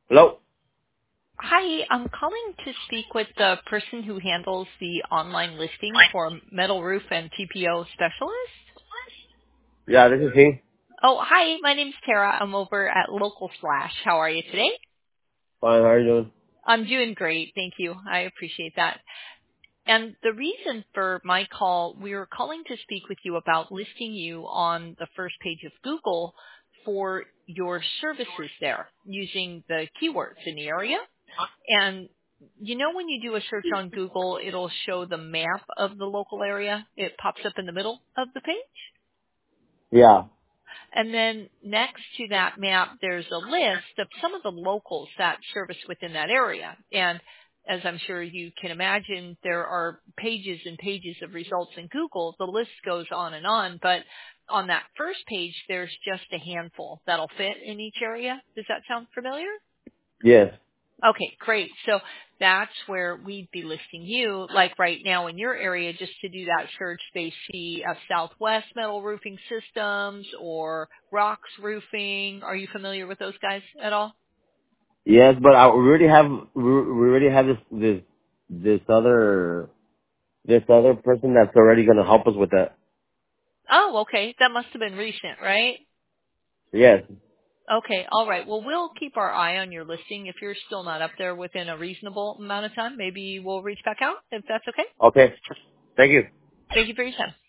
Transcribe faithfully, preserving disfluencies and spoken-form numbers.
Hello? Hi, I'm calling to speak with the person who handles the online listing for metal roof and T P O specialist. Yeah, this is he. Oh, hi, my name's Tara. I'm over at Local Slash. How are you today? Fine, how are you doing? I'm doing great. Thank you. I appreciate that. And the reason for my call, we were calling to speak with you about listing you on the first page of Google for your services there using the keywords in the area. And you know when you do a search on Google, it'll show the map of the local area. It pops up in the middle of the page. Yeah. And then next to that map, there's a list of some of the locals that service within that area. And as I'm sure you can imagine, there are pages and pages of results in Google. The list goes on and on, but on that first page, there's just a handful that'll fit in each area. Does that sound familiar? Yes. Okay, great. So that's where we'd be listing you, like right now in your area, just to do that search. They see a Southwest Metal Roofing Systems or Rocks Roofing. Are you familiar with those guys at all? Yes, but I, we already have, we, we already have this, this, this other, this other person that's already gonna help us with that. Oh, okay. That must have been recent, right? Yes. Okay, all right. Well, we'll keep our eye on your listing. If you're still not up there within a reasonable amount of time, maybe we'll reach back out if that's okay. Okay. Thank you. Thank you for your time.